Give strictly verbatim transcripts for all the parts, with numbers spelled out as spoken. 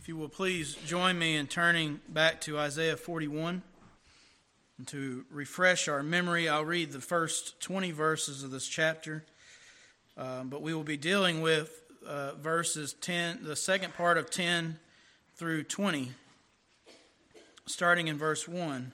If you will please join me in turning back to Isaiah forty-one. And to refresh our memory, I'll read the first twenty verses of this chapter. Uh, but we will be dealing with uh, verses ten, the second part of ten through twenty, starting in verse one.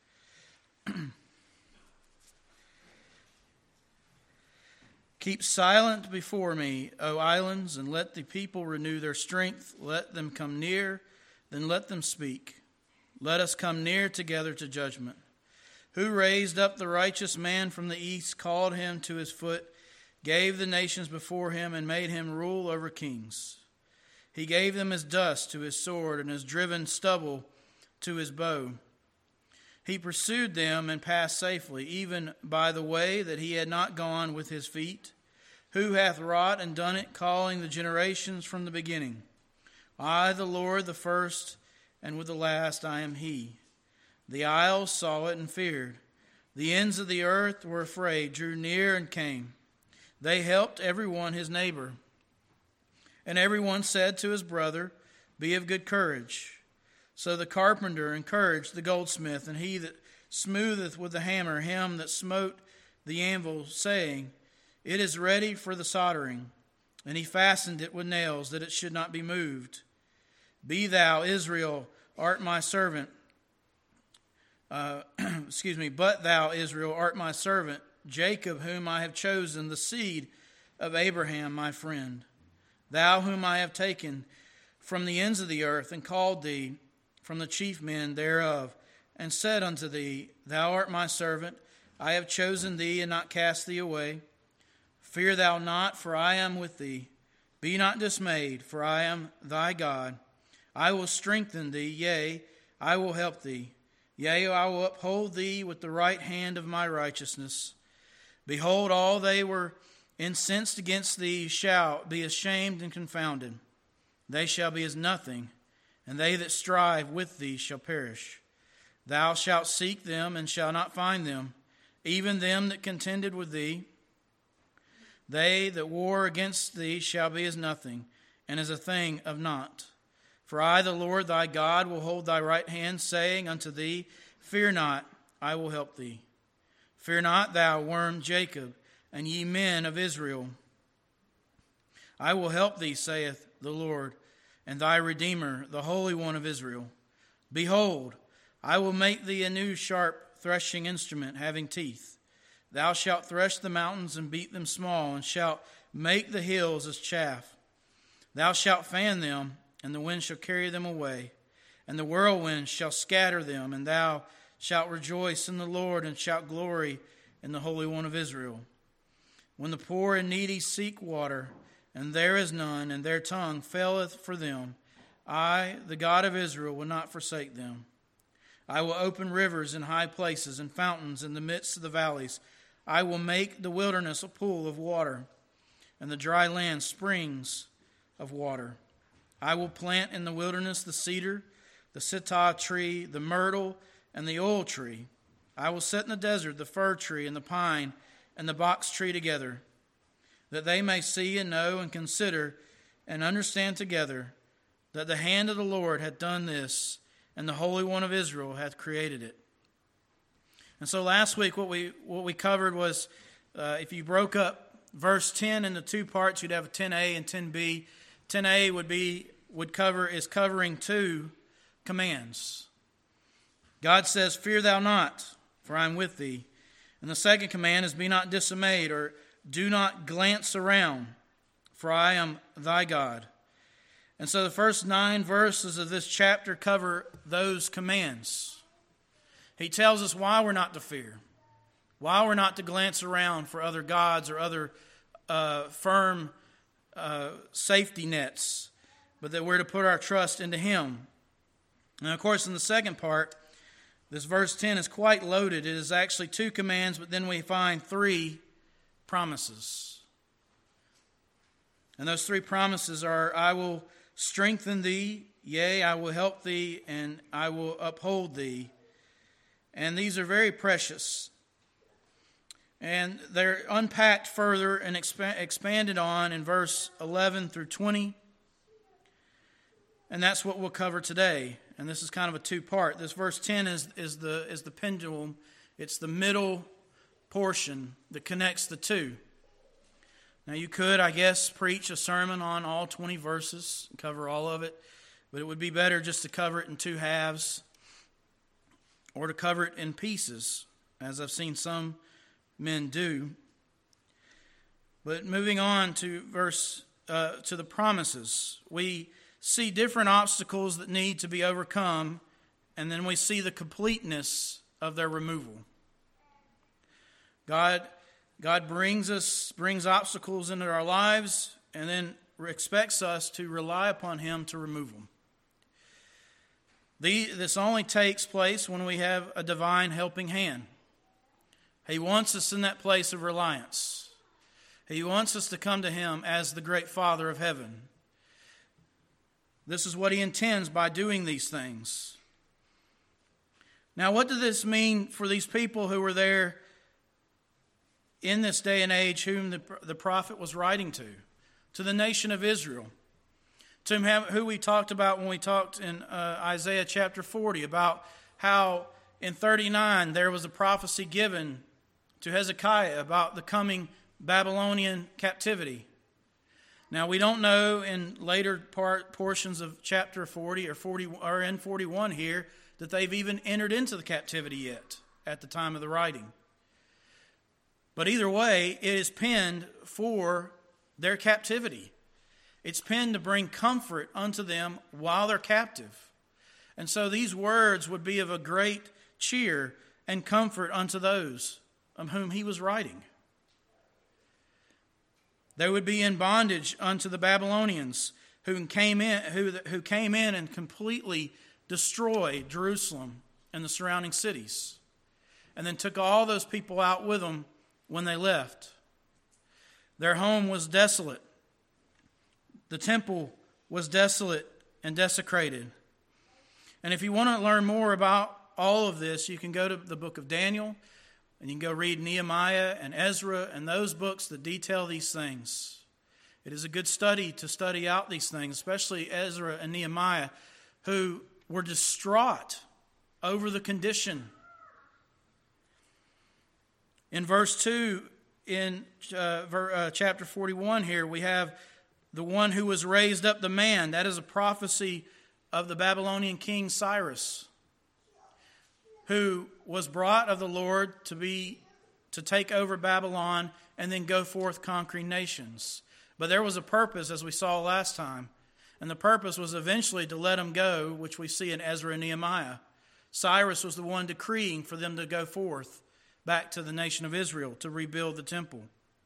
Keep silent before me, O islands, and let the people renew their strength. Let them come near, then let them speak. Let us come near together to judgment. Who raised up the righteous man from the east, called him to his foot, gave the nations before him, and made him rule over kings. He gave them as dust to his sword, and as driven stubble to his bow. He pursued them and passed safely, even by the way that he had not gone with his feet. Who hath wrought and done it, calling the generations from the beginning? I, the Lord, the first, and with the last I am he. The isles saw it and feared. The ends of the earth were afraid, drew near and came. They helped every one his neighbor. And every one said to his brother, Be of good courage. So the carpenter encouraged the goldsmith, and he that smootheth with the hammer him that smote the anvil, saying, It is ready for the soldering. And he fastened it with nails, that it should not be moved. Be thou, Israel, art my servant. Uh, excuse me, but thou, Israel, art my servant, Jacob, whom I have chosen, the seed of Abraham, my friend. Thou, whom I have taken from the ends of the earth, and called thee from the chief men thereof, and said unto thee, Thou art my servant, I have chosen thee, and not cast thee away. Fear thou not, for I am with thee. Be not dismayed, for I am thy God. I will strengthen thee, yea, I will help thee. Yea, I will uphold thee with the right hand of my righteousness. Behold, all they were incensed against thee shall be ashamed and confounded. They shall be as nothing, and they that strive with thee shall perish. Thou shalt seek them, and shalt not find them, even them that contended with thee. They that war against thee shall be as nothing, and as a thing of naught. For I, the Lord thy God, will hold thy right hand, saying unto thee, Fear not, I will help thee. Fear not, thou worm Jacob, and ye men of Israel. I will help thee, saith the Lord, and thy Redeemer, the Holy One of Israel. Behold, I will make thee a new sharp threshing instrument, having teeth. Thou shalt thresh the mountains and beat them small, and shalt make the hills as chaff. Thou shalt fan them, and the wind shall carry them away, and the whirlwind shall scatter them, and thou shalt rejoice in the Lord, and shalt glory in the Holy One of Israel. When the poor and needy seek water, and there is none, and their tongue faileth for them, I, the God of Israel, will not forsake them. I will open rivers in high places, and fountains in the midst of the valleys. I will make the wilderness a pool of water, and the dry land springs of water. I will plant in the wilderness the cedar, the sittah tree, the myrtle, and the oil tree. I will set in the desert the fir tree and the pine and the box tree together, that they may see and know and consider and understand together that the hand of the Lord hath done this, and the Holy One of Israel hath created it. And so last week what we what we covered was, uh, if you broke up verse ten into two parts, you'd have a ten A and ten B. ten A would be would cover is covering two commands. God says, Fear thou not, for I am with thee. And the second command is, Be not dismayed, or do not glance around, for I am thy God. And so the first nine verses of this chapter cover those commands. He tells us why we're not to fear, why we're not to glance around for other gods or other uh, firm uh, safety nets, but that we're to put our trust into Him. And of course, in the second part, this verse ten is quite loaded. It is actually two commands, but then we find three promises. And those three promises are, I will strengthen thee, yea, I will help thee, and I will uphold thee. And these are very precious. And they're unpacked further and expa- expanded on in verse eleven through twenty. And that's what we'll cover today. And this is kind of a two-part. This verse ten is, is, the, is the pendulum. It's the middle portion that connects the two. Now you could, I guess, preach a sermon on all twenty verses and cover all of it. But it would be better just to cover it in two halves or to cover it in pieces, as I've seen some men do. But moving on to verse uh, to the promises, we see different obstacles that need to be overcome, and then we see the completeness of their removal. God, God brings us brings obstacles into our lives, and then expects us to rely upon Him to remove them. The, this only takes place when we have a divine helping hand. He wants us in that place of reliance. He wants us to come to Him as the great Father of heaven. This is what He intends by doing these things. Now, what does this mean for these people who were there in this day and age, whom the, the prophet was writing to? To the nation of Israel. To who we talked about when we talked in uh, Isaiah chapter forty about how in thirty-nine there was a prophecy given to Hezekiah about the coming Babylonian captivity. Now we don't know in later part portions of chapter forty or forty or in forty-one here that they've even entered into the captivity yet at the time of the writing. But either way, it is penned for their captivity. It's penned to bring comfort unto them while they're captive. And so these words would be of a great cheer and comfort unto those of whom he was writing. They would be in bondage unto the Babylonians who came in, who, who came in and completely destroyed Jerusalem and the surrounding cities, and then took all those people out with them when they left. Their home was desolate. The temple was desolate and desecrated. And if you want to learn more about all of this, you can go to the book of Daniel, and you can go read Nehemiah and Ezra and those books that detail these things. It is a good study to study out these things, especially Ezra and Nehemiah, who were distraught over the condition. In verse two, in uh, ver, uh, chapter forty-one here, we have the one who was raised up the man. That is a prophecy of the Babylonian king Cyrus, who was brought of the Lord to be to take over Babylon and then go forth conquering nations. But there was a purpose, as we saw last time, and the purpose was eventually to let them go, which we see in Ezra and Nehemiah. Cyrus was the one decreeing for them to go forth back to the nation of Israel to rebuild the temple.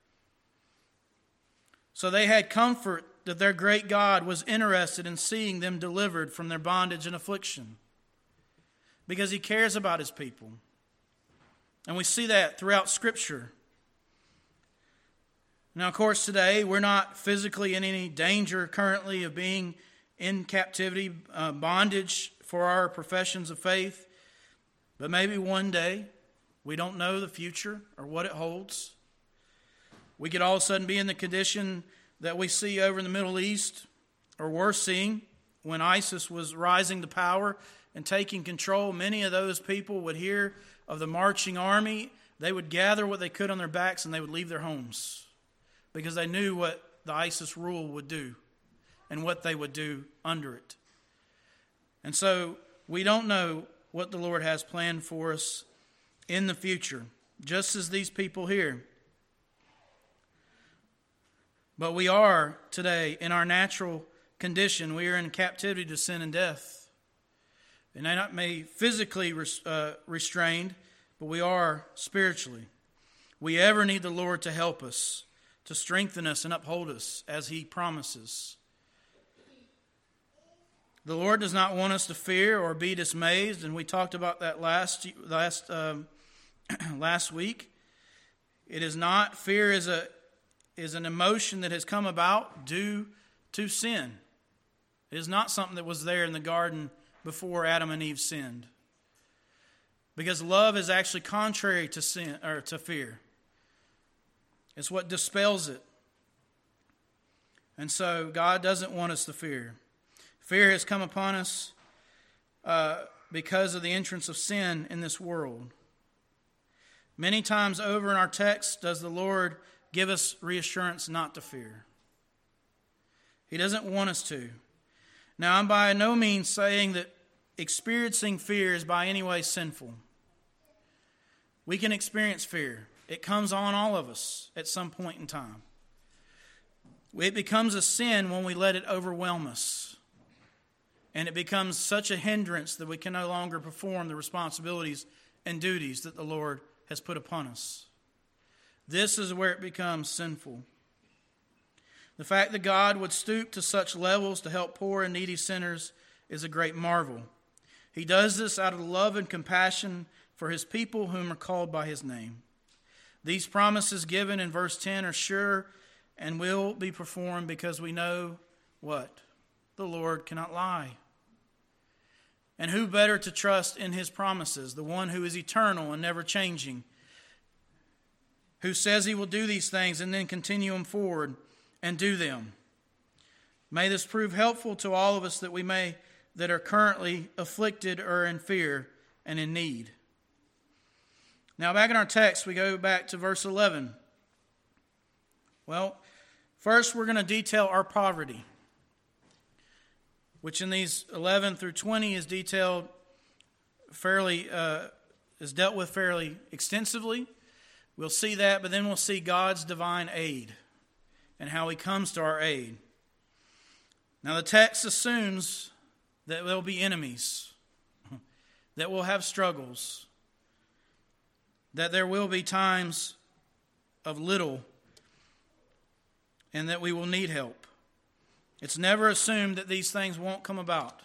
So they had comfort that their great God was interested in seeing them delivered from their bondage and affliction, because He cares about His people. And we see that throughout Scripture. Now, of course, today we're not physically in any danger currently of being in captivity, uh, bondage for our professions of faith. But maybe one day, we don't know the future or what it holds. We could all of a sudden be in the condition that we see over in the Middle East, or worse, seeing when ISIS was rising to power and taking control. Many of those people would hear of the marching army. They would gather what they could on their backs and they would leave their homes, because they knew what the ISIS rule would do and what they would do under it. And so we don't know what the Lord has planned for us in the future, just as these people here. But we are today in our natural condition. We are in captivity to sin and death. And they not may physically uh, restrained, but we are spiritually. We ever need the Lord to help us, to strengthen us and uphold us as He promises. The Lord does not want us to fear or be dismayed, and we talked about that last last um, last week. It is not fear is a is an emotion that has come about due to sin. It is not something that was there in the garden before Adam and Eve sinned, because love is actually contrary to sin or to fear. It's what dispels it. And so God doesn't want us to fear. Fear has come upon us uh, because of the entrance of sin in this world. Many times over in our text does the Lord give us reassurance not to fear. He doesn't want us to. Now, I'm by no means saying that experiencing fear is by any way sinful. We can experience fear. It comes on all of us at some point in time. It becomes a sin when we let it overwhelm us. And it becomes such a hindrance that we can no longer perform the responsibilities and duties that the Lord has put upon us. This is where it becomes sinful. The fact that God would stoop to such levels to help poor and needy sinners is a great marvel. He does this out of love and compassion for his people whom are called by his name. These promises given in verse ten are sure and will be performed because we know what? The Lord cannot lie. And who better to trust in his promises? The one who is eternal and never changing, who says he will do these things and then continue them forward and do them. May this prove helpful to all of us that we may that are currently afflicted or in fear and in need. Now back in our text, we go back to verse eleven. Well, first we're going to detail our poverty, which in these eleven through twenty is detailed fairly, uh, is dealt with fairly extensively. We'll see that, but then we'll see God's divine aid and how he comes to our aid. Now the text assumes that there will be enemies, that we'll have struggles, that there will be times of little, and that we will need help. It's never assumed that these things won't come about.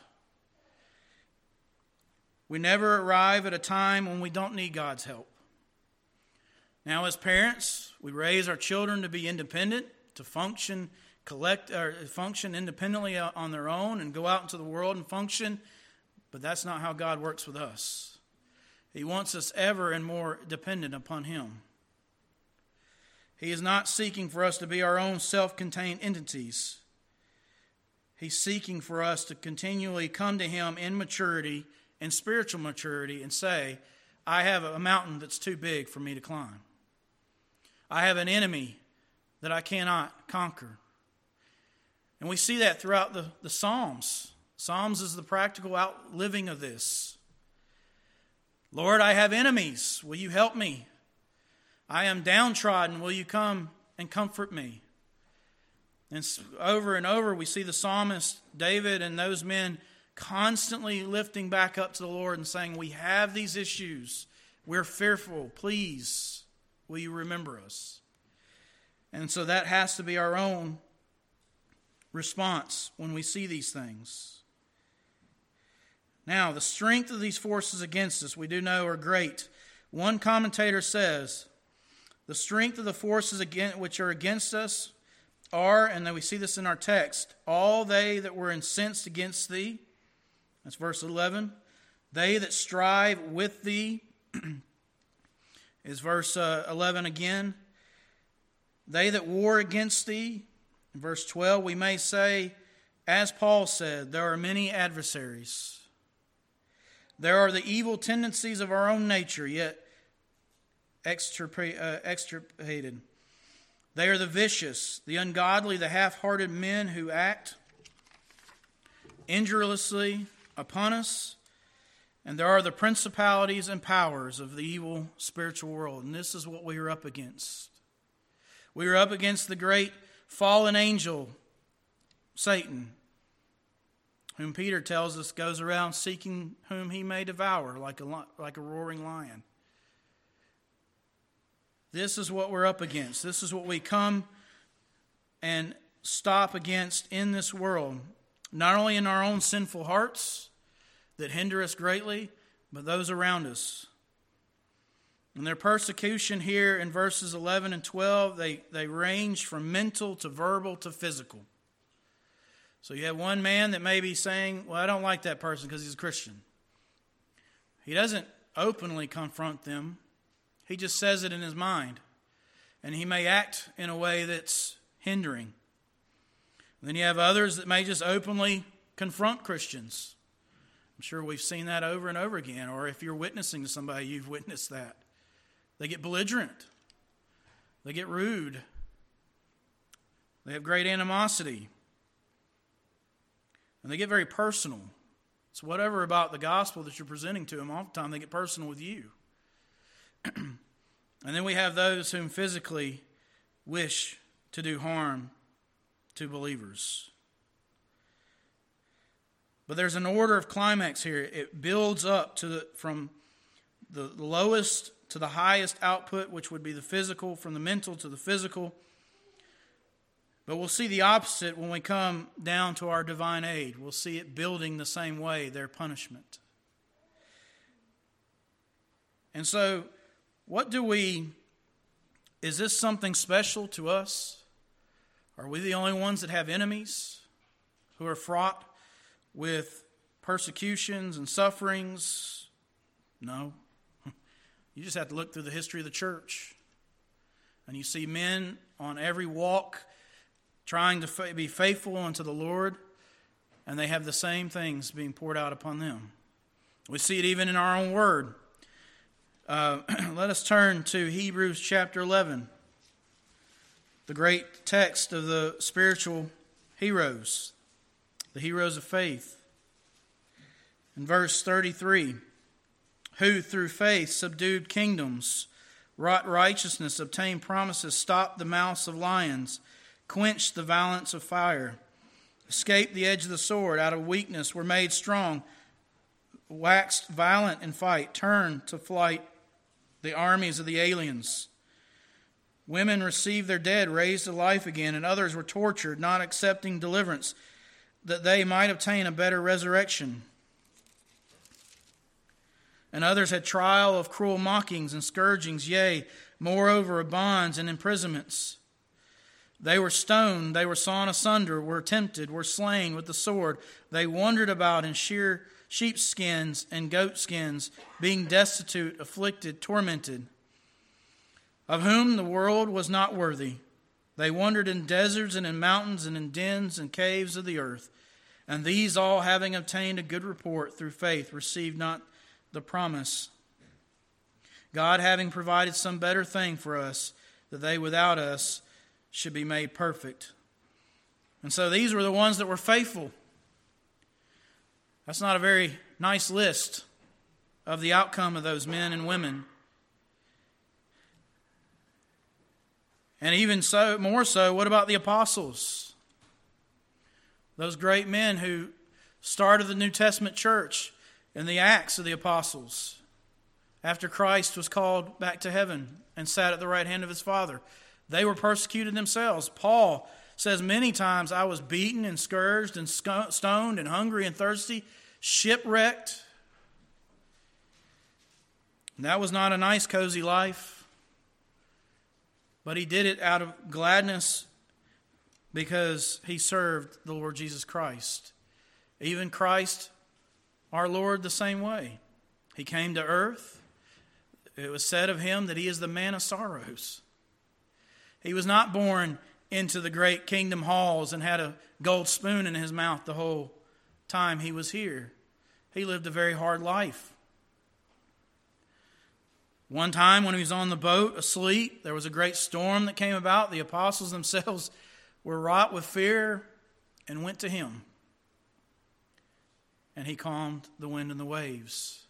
We never arrive at a time when we don't need God's help. Now, as parents, we raise our children to be independent, to function, collect, or function independently on their own and go out into the world and function. But that's not how God works with us. He wants us ever and more dependent upon him. He is not seeking for us to be our own self-contained entities. He's seeking for us to continually come to him in maturity, in spiritual maturity, and say, I have a mountain that's too big for me to climb. I have an enemy that I cannot conquer. And we see that throughout the, the Psalms. Psalms is the practical outliving of this. Lord, I have enemies. Will you help me? I am downtrodden. Will you come and comfort me? And over and over we see the psalmist David and those men constantly lifting back up to the Lord and saying, we have these issues. We're fearful. Please, will you remember us? And so that has to be our own response when we see these things. Now, the strength of these forces against us, we do know, are great. One commentator says, the strength of the forces against, which are against us are, and then we see this in our text, all they that were incensed against thee. That's verse eleven. They that strive with thee is verse uh, eleven again. They that war against thee. In verse twelve, we may say, as Paul said, there are many adversaries. There are the evil tendencies of our own nature, yet extirpated. They are the vicious, the ungodly, the half-hearted men who act injuriously upon us. And there are the principalities and powers of the evil spiritual world. And this is what we are up against. We are up against the great fallen angel, Satan, whom Peter tells us goes around seeking whom he may devour like a, like a roaring lion. This is what we're up against. This is what we come and stop against in this world. Not only in our own sinful hearts that hinder us greatly, but those around us. And their persecution here in verses eleven and twelve, they, they range from mental to verbal to physical. So you have one man that may be saying, well, I don't like that person because he's a Christian. He doesn't openly confront them. He just says it in his mind. And he may act in a way that's hindering. And then you have others that may just openly confront Christians. I'm sure we've seen that over and over again. Or if you're witnessing to somebody, you've witnessed that. They get belligerent. They get rude. They have great animosity. And they get very personal. It's whatever about the gospel that you're presenting to them. Oftentimes they get personal with you. And then we have those whom physically wish to do harm to believers. But there's an order of climax here. It builds up to the, from the lowest to the highest output, which would be the physical, from the mental to the physical. But we'll see the opposite when we come down to our divine aid. We'll see it building the same way, their punishment. And so, what do we, is this something special to us? Are we the only ones that have enemies who are fraught with persecutions and sufferings? No. You just have to look through the history of the church. And you see men on every walk trying to be faithful unto the Lord, and they have the same things being poured out upon them. We see it even in our own word. Uh, let us turn to Hebrews chapter eleven, the great text of the spiritual heroes, the heroes of faith. In verse thirty-three, who through faith subdued kingdoms, wrought righteousness, obtained promises, stopped the mouths of lions, quenched the violence of fire, escaped the edge of the sword, out of weakness were made strong, waxed violent in fight, turned to flight the armies of the aliens. Women received their dead raised to life again, and others were tortured, not accepting deliverance, that they might obtain a better resurrection. And others had trial of cruel mockings and scourgings, yea, moreover of bonds and imprisonments. They were stoned, they were sawn asunder, were tempted, were slain with the sword. They wandered about in sheer sheepskins and goatskins, being destitute, afflicted, tormented, of whom the world was not worthy. They wandered in deserts and in mountains and in dens and caves of the earth. And these all, having obtained a good report through faith, received not the promise, God having provided some better thing for us, that they without us should be made perfect. And so these were the ones that were faithful. That's not a very nice list of the outcome of those men and women. And even so, more so, what about the apostles? Those great men who started the New Testament church in the Acts of the Apostles, after Christ was called back to heaven and sat at the right hand of his Father. They were persecuted themselves. Paul says many times, I was beaten and scourged and stoned and hungry and thirsty, shipwrecked. And that was not a nice, cozy life. But he did it out of gladness because he served the Lord Jesus Christ. Even Christ, our Lord, the same way. He came to earth. It was said of him that he is the man of sorrows. He was not born into the great kingdom halls and had a gold spoon in his mouth the whole time he was here. He lived a very hard life. One time when he was on the boat asleep, there was a great storm that came about. The apostles themselves were wrought with fear and went to him. And he calmed the wind and the waves.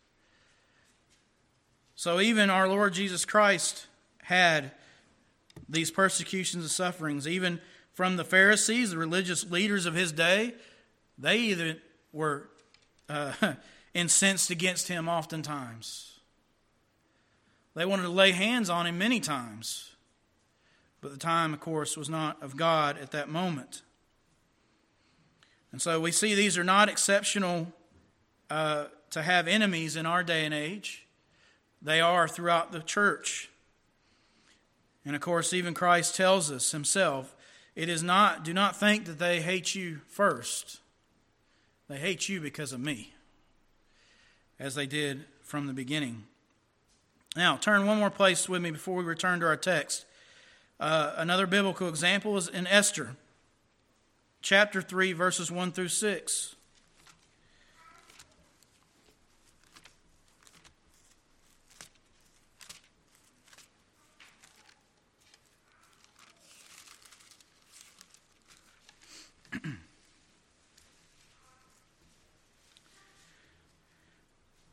So even our Lord Jesus Christ had these persecutions and sufferings. Even from the Pharisees, the religious leaders of his day, they either were uh, incensed against him oftentimes. They wanted to lay hands on him many times. But the time, of course, was not of God at that moment. And so we see these are not exceptional uh, to have enemies in our day and age. They are throughout the church. And of course, even Christ tells us himself, it is not, do not think that they hate you first. They hate you because of me, as they did from the beginning. Now, turn one more place with me before we return to our text. Uh, another biblical example is in Esther, chapter three, verses one through six.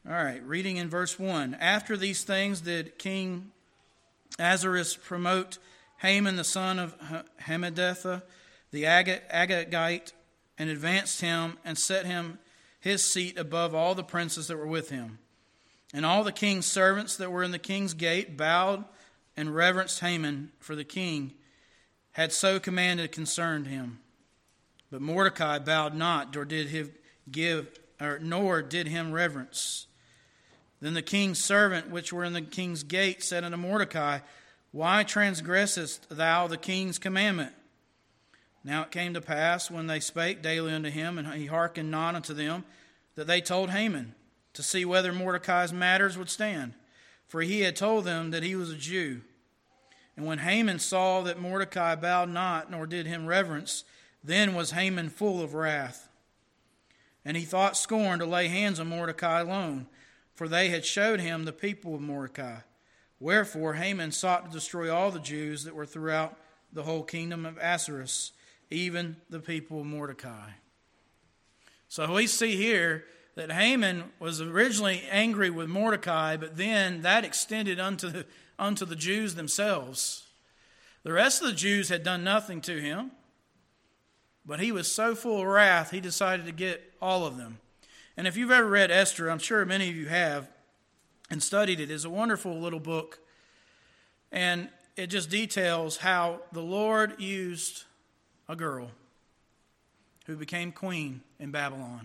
All right, reading in verse one. After these things did King Ahasuerus promote Haman the son of Hammedatha, the Agagite, and advanced him and set him his seat above all the princes that were with him. And all the king's servants that were in the king's gate bowed and reverenced Haman, for the king had so commanded concerned him. But Mordecai bowed not, nor did he give, or nor did him reverence. Then the king's servant, which were in the king's gate, said unto Mordecai, Why transgressest thou the king's commandment? Now it came to pass, when they spake daily unto him, and he hearkened not unto them, that they told Haman, to see whether Mordecai's matters would stand. For he had told them that he was a Jew. And when Haman saw that Mordecai bowed not, nor did him reverence, then was Haman full of wrath. And he thought scorn to lay hands on Mordecai alone, for they had showed him the people of Mordecai. Wherefore Haman sought to destroy all the Jews that were throughout the whole kingdom of Ahasuerus, even the people of Mordecai. So we see here that Haman was originally angry with Mordecai, but then that extended unto the, unto the Jews themselves. The rest of the Jews had done nothing to him, but he was so full of wrath, he decided to get all of them. And if you've ever read Esther, I'm sure many of you have, and studied it, it's a wonderful little book. And it just details how the Lord used a girl who became queen in Babylon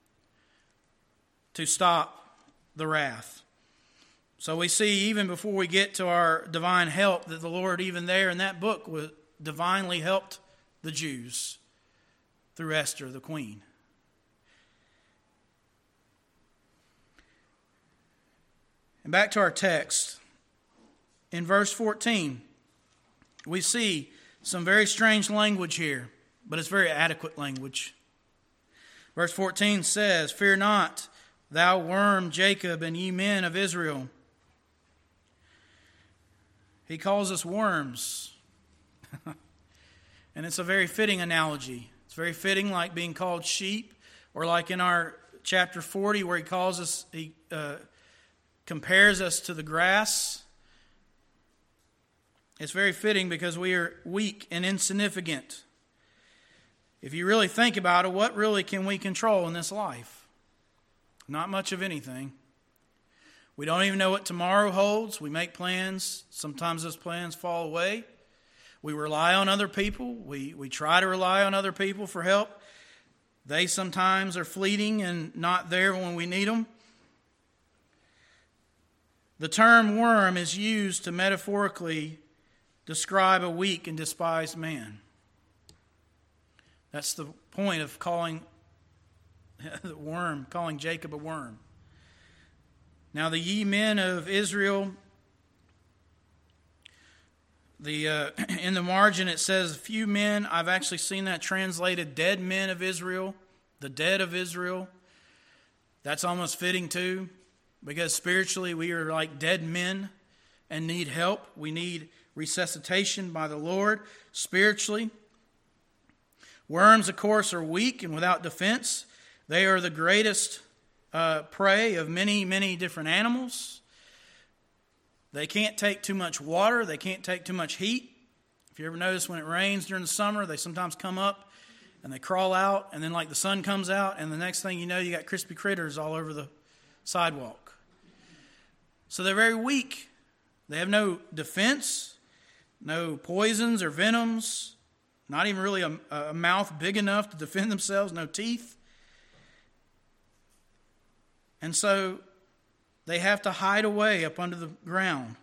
to stop the wrath. So we see, even before we get to our divine help, that the Lord, even there in that book, divinely helped the Jews through Esther, the queen. And back to our text. In verse fourteen, we see some very strange language here, but it's very adequate language. Verse fourteen says, Fear not, thou worm Jacob, and ye men of Israel. He calls us worms. And it's a very fitting analogy. It's very fitting, like being called sheep, or like in our chapter forty, where he calls us, he uh, compares us to the grass. It's very fitting because we are weak and insignificant. If you really think about it, what really can we control in this life? Not much of anything. We don't even know what tomorrow holds. We make plans. Sometimes those plans fall away. We rely on other people. We, we try to rely on other people for help. They sometimes are fleeting and not there when we need them. The term worm is used to metaphorically describe a weak and despised man. That's the point of calling the worm, calling Jacob a worm. Now the ye men of Israel, the uh, in the margin it says few men. I've actually seen that translated dead men of Israel, the dead of Israel. That's almost fitting too, because spiritually we are like dead men and need help. We need resuscitation by the Lord spiritually. Worms, of course, are weak and without defense. They are the greatest uh, prey of many, many different animals. They can't take too much water. They can't take too much heat. If you ever notice, when it rains during the summer, they sometimes come up and they crawl out, and then like the sun comes out, and the next thing you know, you got crispy critters all over the sidewalk. So they're very weak. They have no defense, no poisons or venoms, not even really a, a mouth big enough to defend themselves, no teeth. And so they have to hide away up under the ground.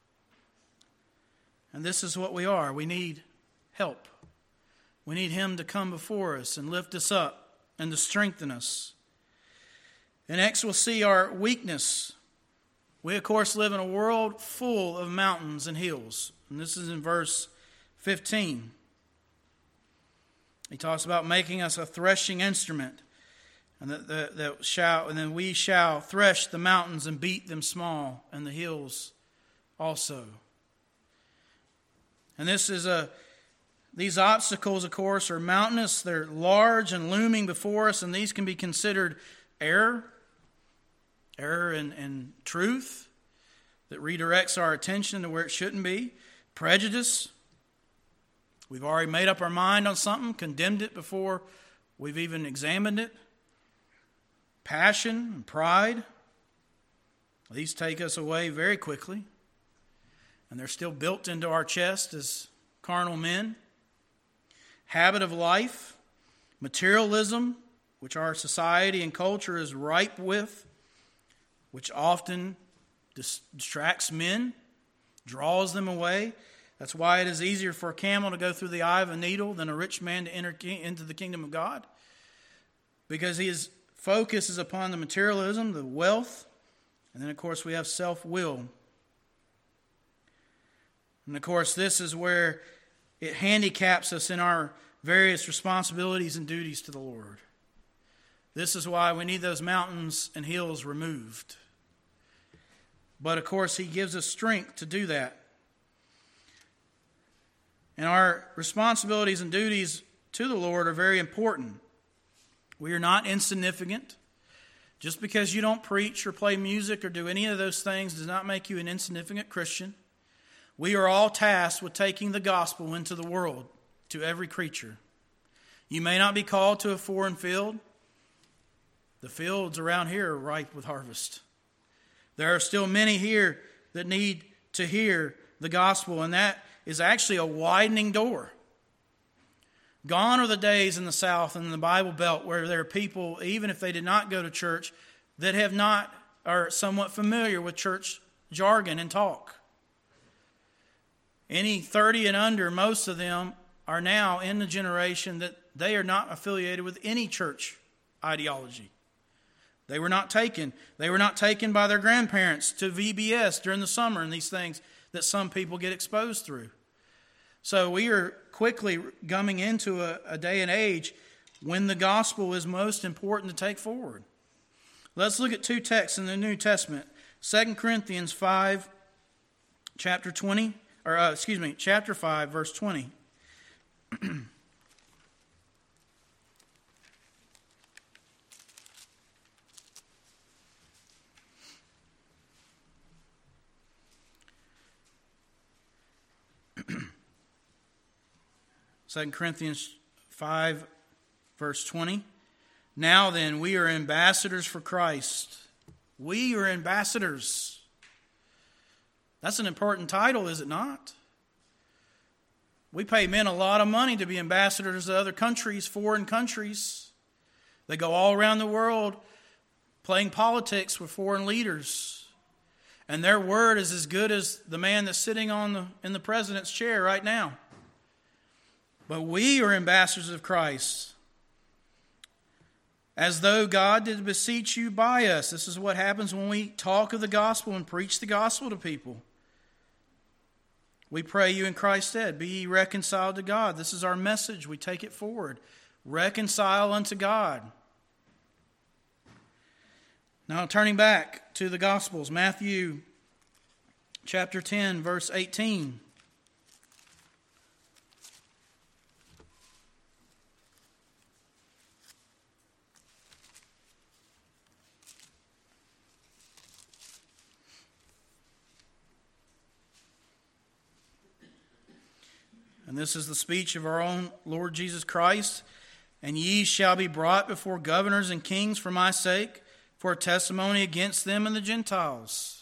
And this is what we are. We need help. We need Him to come before us and lift us up and to strengthen us. And next we'll see our weakness. We, of course, live in a world full of mountains and hills. And this is in verse fifteen. He talks about making us a threshing instrument. And that, that, that shall, and then we shall thresh the mountains and beat them small, and the hills also. And this is a, these obstacles, of course, are mountainous. They're large and looming before us, and these can be considered error. error and, and truth that redirects our attention to where it shouldn't be. Prejudice. We've already made up our mind on something, condemned it before we've even examined it. Passion and pride. These take us away very quickly. And they're still built into our chest as carnal men. Habit of life. Materialism, which our society and culture is ripe with, which often distracts men, draws them away. That's why it is easier for a camel to go through the eye of a needle than a rich man to enter into the kingdom of God. Because his focus is upon the materialism, the wealth, and then of course we have self-will. And of course this is where it handicaps us in our various responsibilities and duties to the Lord. This is why we need those mountains and hills removed. But of course he gives us strength to do that. And our responsibilities and duties to the Lord are very important. We are not insignificant. Just because you don't preach or play music or do any of those things does not make you an insignificant Christian. We are all tasked with taking the gospel into the world, to every creature. You may not be called to a foreign field. The fields around here are ripe with harvest. There are still many here that need to hear the gospel, and that is actually a widening door. Gone are the days in the South and in the Bible Belt where there are people, even if they did not go to church, that have not, are somewhat familiar with church jargon and talk. Any thirty and under, most of them are now in the generation that they are not affiliated with any church ideology. They were not taken. They were not taken by their grandparents to V B S during the summer and these things that some people get exposed through. So we are quickly coming into a, a day and age when the gospel is most important to take forward. Let's look at two texts in the New Testament. Second Corinthians five, chapter twenty, or uh, excuse me, chapter five, verse twenty. Second Corinthians five, verse twenty. Now then, we are ambassadors for Christ. We are ambassadors. That's an important title, is it not? We pay men a lot of money to be ambassadors to other countries, foreign countries. They go all around the world playing politics with foreign leaders. And their word is as good as the man that's sitting on the, in the president's chair right now. But we are ambassadors of Christ, as though God did beseech you by us. This is what happens when we talk of the gospel and preach the gospel to people. We pray you in Christ's stead, be ye reconciled to God. This is our message. We take it forward. Reconcile unto God. Now turning back to the Gospels, Matthew chapter ten, verse eighteen. And this is the speech of our own Lord Jesus Christ. And ye shall be brought before governors and kings for my sake, for a testimony against them and the Gentiles.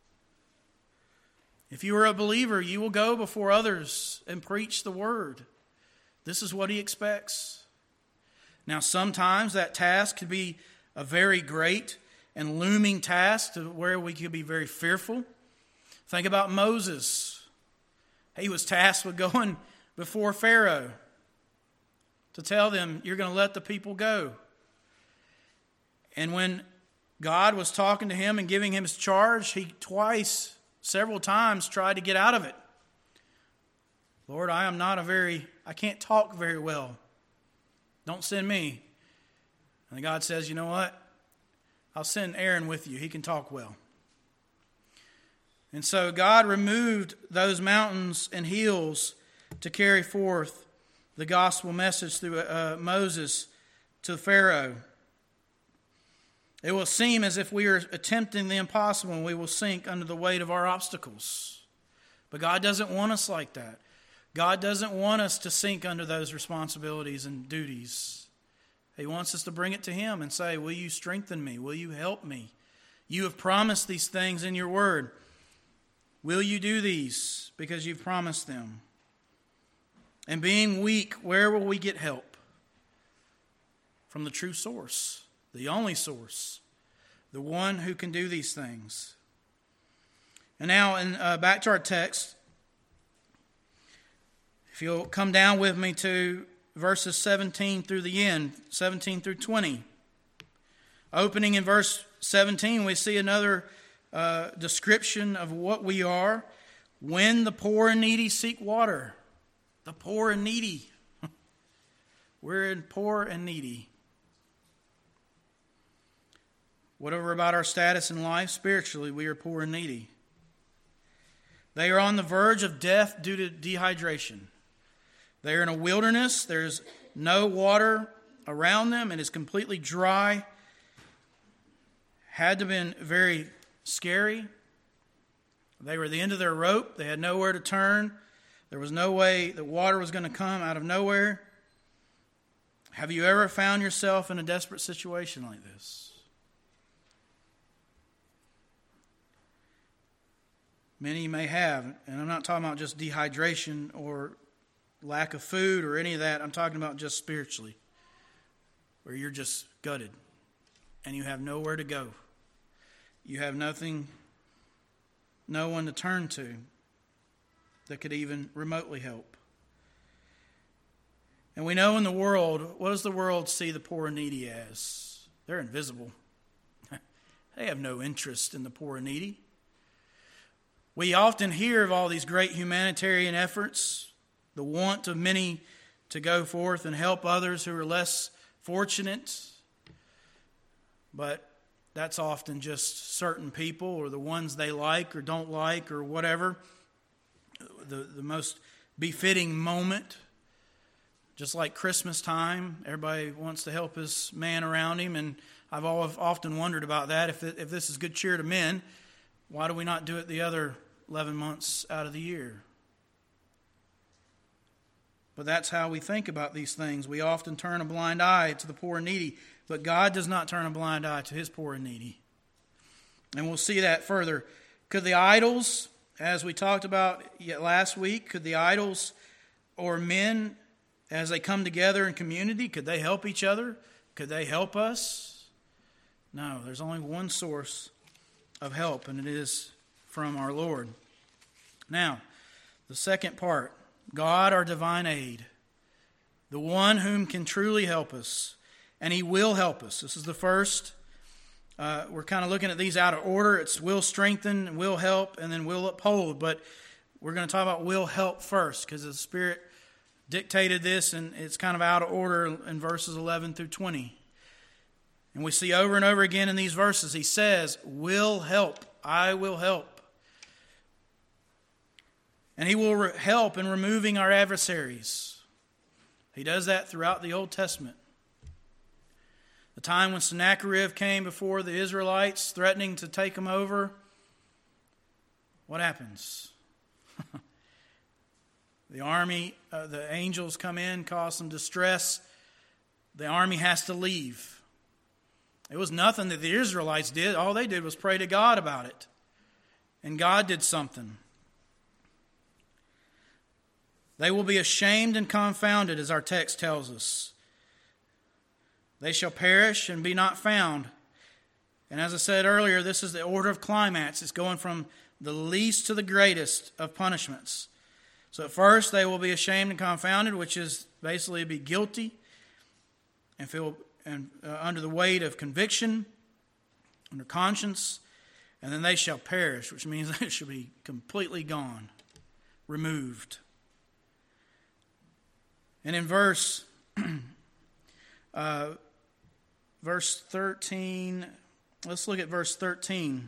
If you are a believer, you will go before others and preach the word. This is what he expects. Now, sometimes that task could be a very great and looming task to where we could be very fearful. Think about Moses. He was tasked with going before Pharaoh to tell them, you're going to let the people go. And when God was talking to him and giving him his charge, he twice, several times tried to get out of it. Lord, I am not a very, I can't talk very well. Don't send me. And God says, you know what? I'll send Aaron with you. He can talk well. And so God removed those mountains and hills to carry forth the gospel message through uh, Moses to Pharaoh. It will seem as if we are attempting the impossible and we will sink under the weight of our obstacles. But God doesn't want us like that. God doesn't want us to sink under those responsibilities and duties. He wants us to bring it to Him and say, will you strengthen me? Will you help me? You have promised these things in your word. Will you do these because you've promised them? And being weak, where will we get help? From the true source, the only source, the one who can do these things. And now, in, uh, back to our text. If you'll come down with me to verses seventeen through the end, seventeen through twenty. Opening in verse seventeen, we see another uh, description of what we are when the poor and needy seek water. The poor and needy. We're in poor and needy. Whatever about our status in life, spiritually, we are poor and needy. They are on the verge of death due to dehydration. They are in a wilderness. There's no water around them. It is completely dry. Had to have been very scary. They were at the end of their rope. They had nowhere to turn. There was no way that water was going to come out of nowhere. Have you ever found yourself in a desperate situation like this? Many may have, and I'm not talking about just dehydration or lack of food or any of that. I'm talking about just spiritually, where you're just gutted and you have nowhere to go. You have nothing, no one to turn to that could even remotely help. And we know in the world, what does the world see the poor and needy as? They're invisible. They have no interest in the poor and needy. We often hear of all these great humanitarian efforts, the want of many to go forth and help others who are less fortunate. But that's often just certain people or the ones they like or don't like or whatever. The, the most befitting moment. Just like Christmas time, everybody wants to help his man around him. And I've often wondered about that. If, it, if this is good cheer to men, why do we not do it the other eleven months out of the year? But that's how we think about these things. We often turn a blind eye to the poor and needy. But God does not turn a blind eye to His poor and needy. And we'll see that further. Could the idols, as we talked about last week, could the idols or men, as they come together in community, could they help each other? Could they help us? No, there's only one source of help, and it is from our Lord. Now, the second part, God, our divine aid, the one whom can truly help us, and He will help us. This is the first. Uh, we're kind of looking at these out of order. It's will strengthen, will help, and then will uphold. But we're going to talk about will help first because the Spirit dictated this, and it's kind of out of order in verses eleven through twenty. And we see over and over again in these verses, He says, will help, I will help. And He will re- help in removing our adversaries. He does that throughout the Old Testament. The time when Sennacherib came before the Israelites, threatening to take them over, what happens? The army, uh, the angels come in, cause some distress. The army has to leave. It was nothing that the Israelites did. All they did was pray to God about it. And God did something. They will be ashamed and confounded, as our text tells us. They shall perish and be not found. And as I said earlier, this is the order of climax. It's going from the least to the greatest of punishments. So at first they will be ashamed and confounded, which is basically be guilty and feel and, uh, under the weight of conviction, under conscience. And then they shall perish, which means they shall be completely gone, removed. And in verse uh, verse thirteen, let's look at verse thirteen.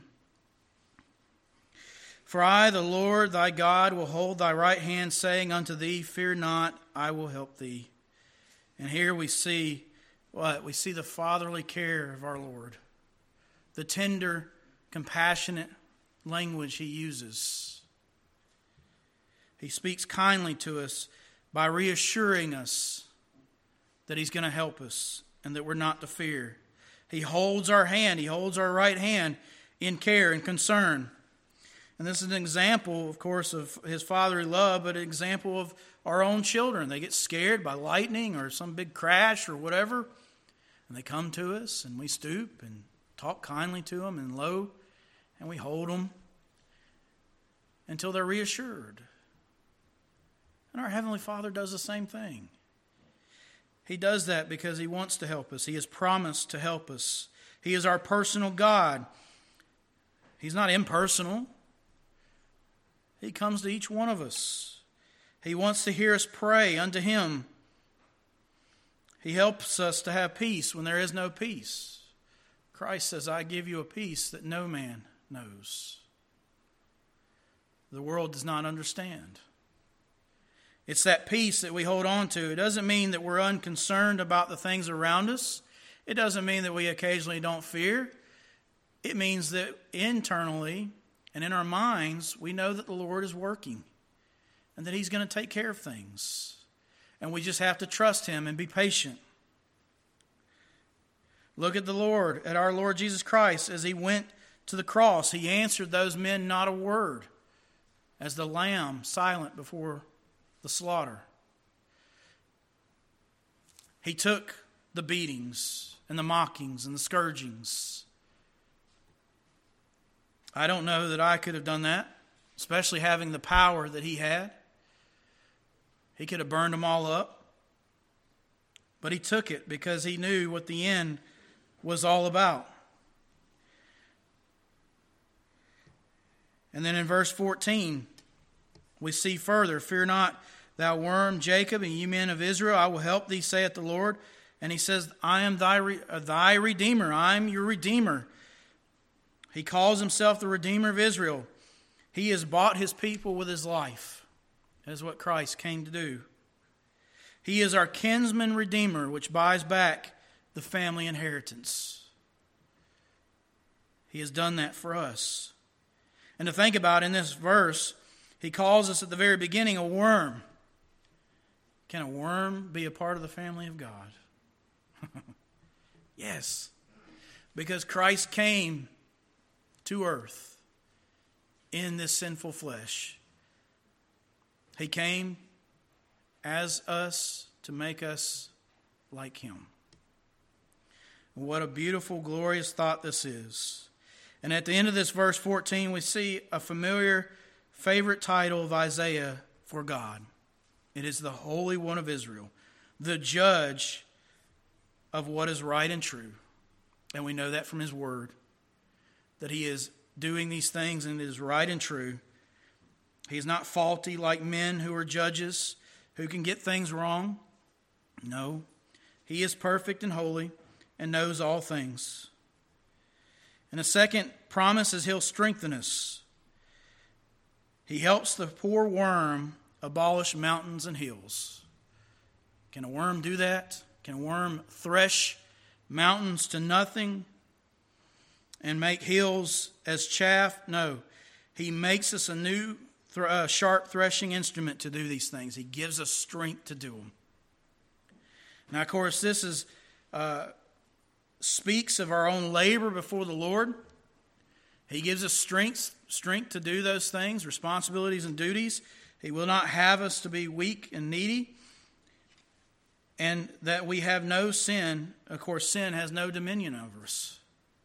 For I, the Lord thy God, will hold thy right hand, saying unto thee, fear not, I will help thee. And here we see what? We see the fatherly care of our Lord. the tender, compassionate language he uses. He speaks kindly to us by reassuring us that he's going to help us and that we're not to fear. He holds our hand. He holds our right hand in care and concern. And this is an example, of course, of his fatherly love, but an example of our own children. They get scared by lightning or some big crash or whatever, and they come to us, and we stoop and talk kindly to them and low, and we hold them until they're reassured. And our Heavenly Father does the same thing. He does that because he wants to help us. He has promised to help us. He is our personal God. He's not impersonal. He comes to each one of us. He wants to hear us pray unto him. He helps us to have peace when there is no peace. Christ says, I give you a peace that no man knows. The world does not understand. It's that peace that we hold on to. It doesn't mean that we're unconcerned about the things around us. It doesn't mean that we occasionally don't fear. It means that internally and in our minds, we know that the Lord is working and that he's going to take care of things. And we just have to trust him and be patient. Look at the Lord, at our Lord Jesus Christ. As he went to the cross, he answered those men not a word, as the lamb silent before the slaughter. He took the beatings and the mockings and the scourgings. I don't know that I could have done that, especially having the power that he had. He could have burned them all up. But he took it because he knew what the end was all about. And then in verse fourteen, we see further, fear not, thou worm Jacob, and ye men of Israel, I will help thee, saith the Lord. And he says, I am thy, uh, thy Redeemer. I am your Redeemer. He calls himself the Redeemer of Israel. He has bought his people with his life. That is what Christ came to do. He is our kinsman redeemer, which buys back the family inheritance. He has done that for us. And to think about in this verse, he calls us at the very beginning a worm. Can a worm be a part of the family of God? Yes. Because Christ came to earth in this sinful flesh. He came as us to make us like him. What a beautiful, glorious thought this is. And at the end of this verse fourteen, we see a familiar favorite title of Isaiah for God. It is the Holy One of Israel, the judge of what is right and true. And we know that from his word, that he is doing these things and it is right and true. He is not faulty like men who are judges, who can get things wrong. No, he is perfect and holy and knows all things. And the second promise is he'll strengthen us. He helps the poor worm abolish mountains and hills. Can a worm do that? Can a worm thresh mountains to nothing and make hills as chaff? No. He makes us a new th- uh, sharp threshing instrument to do these things. He gives us strength to do them. Now, of course, this is uh, speaks of our own labor before the Lord. He gives us strength, strength to do those things, responsibilities and duties. He will not have us to be weak and needy. And that we have no sin. Of course, sin has no dominion over us.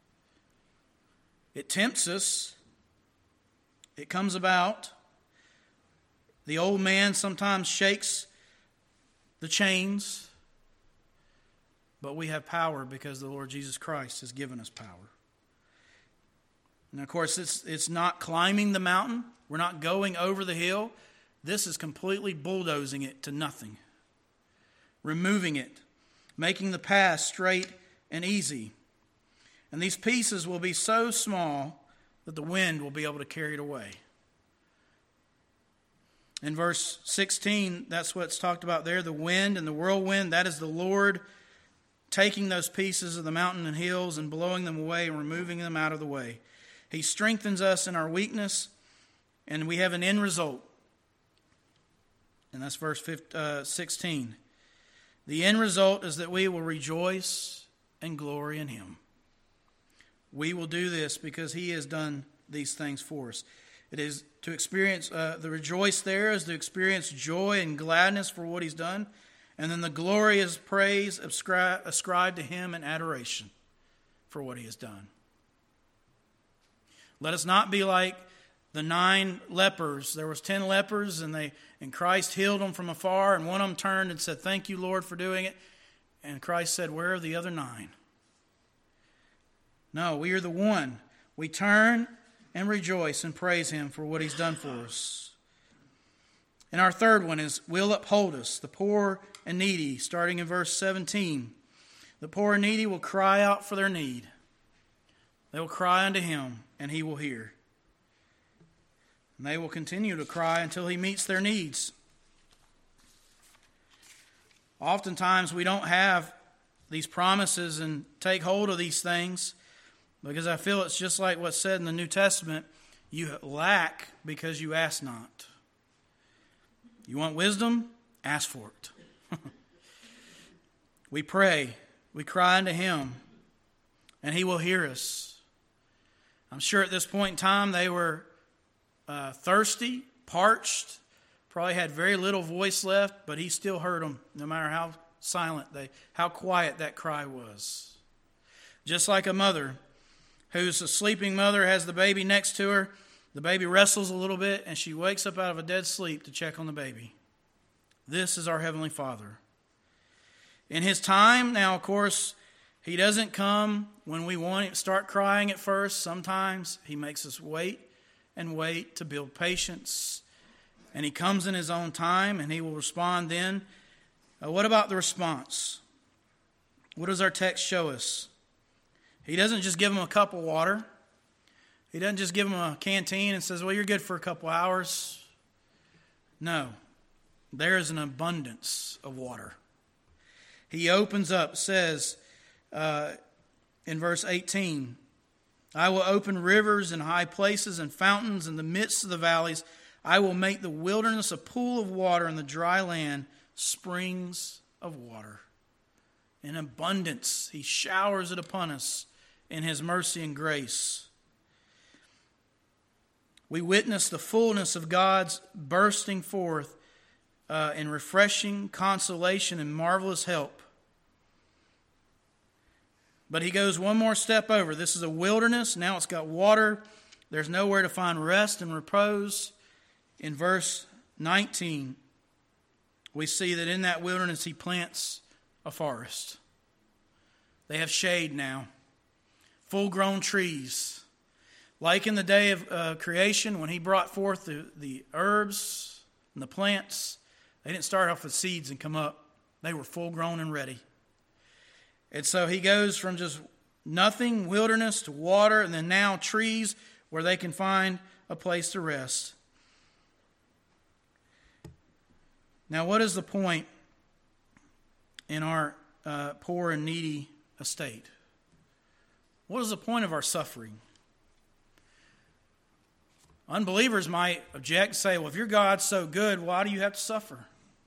It tempts us. It comes about. The old man sometimes shakes the chains. But we have power because the Lord Jesus Christ has given us power. And of course, it's, it's not climbing the mountain. We're not going over the hill. This is completely bulldozing it to nothing. Removing it, making the path straight and easy. And these pieces will be so small that the wind will be able to carry it away. In verse sixteen, that's what's talked about there. The wind and the whirlwind, that is the Lord taking those pieces of the mountain and hills and blowing them away and removing them out of the way. He strengthens us in our weakness, and we have an end result. And that's verse sixteen. The end result is that we will rejoice and glory in Him. We will do this because He has done these things for us. It is to experience, uh, the rejoice there is to experience joy and gladness for what He's done. And then the glory is praise ascribed, ascribed to Him and adoration for what He has done. Let us not be like the nine lepers. There was ten lepers, and they and Christ healed them from afar, and one of them turned and said, "Thank you, Lord, for doing it." And Christ said, "Where are the other nine?" No, we are the one. We turn and rejoice and praise Him for what He's done for us. And our third one is, will uphold us, the poor and needy, starting in verse seventeen. The poor and needy will cry out for their need. They will cry unto Him, and He will hear. And they will continue to cry until He meets their needs. Oftentimes we don't have these promises and take hold of these things because I feel it's just like what's said in the New Testament. You lack because you ask not. You want wisdom? Ask for it. We pray. We cry unto Him, and He will hear us. I'm sure at this point in time they were uh, thirsty, parched, probably had very little voice left, but He still heard them, no matter how silent they, how quiet that cry was. Just like a mother who's a sleeping mother has the baby next to her. The baby wrestles a little bit, and she wakes up out of a dead sleep to check on the baby. This is our Heavenly Father. In His time, now, of course, He doesn't come when we want to start crying at first. Sometimes He makes us wait and wait to build patience. And He comes in His own time, and He will respond then. Uh, what about the response? What does our text show us? He doesn't just give them a cup of water. He doesn't just give them a canteen and says, well, you're good for a couple hours. No. There is an abundance of water. He opens up, says uh, in verse eighteen, I will open rivers in high places and fountains in the midst of the valleys. I will make the wilderness a pool of water and the dry land springs of water. In abundance, He showers it upon us in His mercy and grace. We witness the fullness of God's bursting forth uh, in refreshing consolation and marvelous help. But He goes one more step over. This is a wilderness. Now it's got water. There's nowhere to find rest and repose. In verse nineteen, we see that in that wilderness He plants a forest. They have shade now. Full-grown trees. Like in the day of uh, creation, when He brought forth the, the herbs and the plants, they didn't start off with seeds and come up. They were full-grown and ready. And so He goes from just nothing, wilderness, to water, and then now trees where they can find a place to rest. Now, what is the point in our uh, poor and needy estate? What is the point of our suffering? Unbelievers might object and say, well, if your God's so good, why do you have to suffer?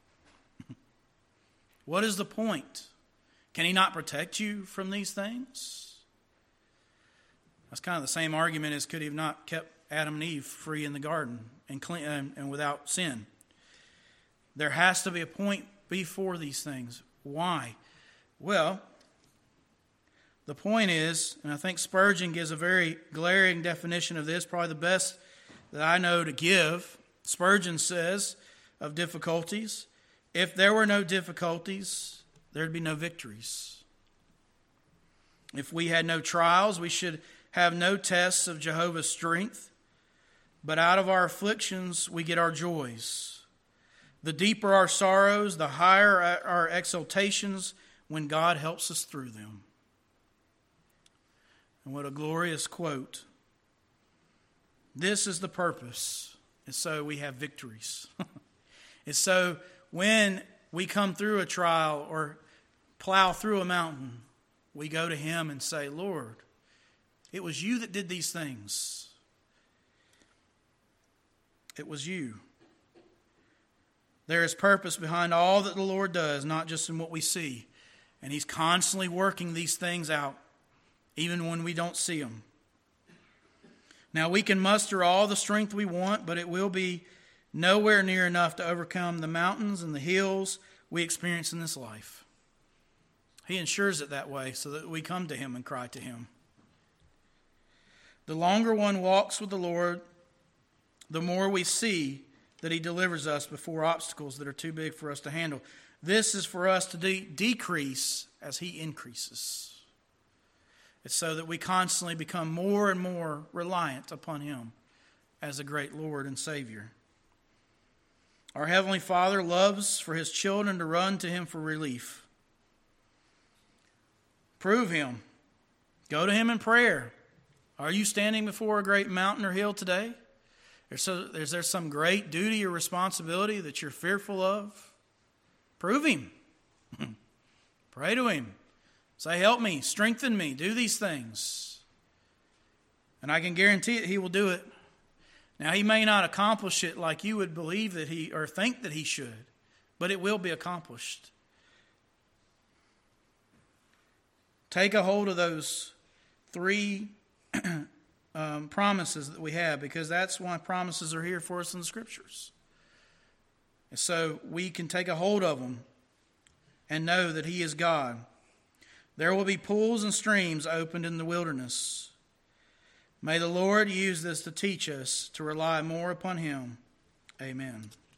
What is the point? Can He not protect you from these things? That's kind of the same argument as could He have not kept Adam and Eve free in the garden and clean and, and without sin? There has to be a point before these things. Why? Well, the point is, and I think Spurgeon gives a very glaring definition of this, probably the best that I know to give. Spurgeon says of difficulties, if there were no difficulties, there'd be no victories. If we had no trials, we should have no tests of Jehovah's strength. But out of our afflictions, we get our joys. The deeper our sorrows, the higher our exaltations when God helps us through them. And what a glorious quote. This is the purpose. And so we have victories. And so when we come through a trial or plow through a mountain, we go to Him and say, Lord, it was you that did these things. It was you. There is purpose behind all that the Lord does, not just in what we see. And He's constantly working these things out, even when we don't see them. Now, we can muster all the strength we want, but it will be nowhere near enough to overcome the mountains and the hills we experience in this life. He ensures it that way so that we come to Him and cry to Him. The longer one walks with the Lord, the more we see that He delivers us before obstacles that are too big for us to handle. This is for us to de- decrease as He increases. It's so that we constantly become more and more reliant upon Him as a great Lord and Savior. Our Heavenly Father loves for His children to run to Him for relief. Prove Him. Go to Him in prayer. Are you standing before a great mountain or hill today? Is there some great duty or responsibility that you're fearful of? Prove Him. Pray to Him. Say, help me, strengthen me, do these things. And I can guarantee it, He will do it. Now, He may not accomplish it like you would believe that He, or think that He should, but it will be accomplished. Take a hold of those three um, promises that we have, because that's why promises are here for us in the Scriptures. And so we can take a hold of them and know that He is God. There will be pools and streams opened in the wilderness. May the Lord use this to teach us to rely more upon Him. Amen.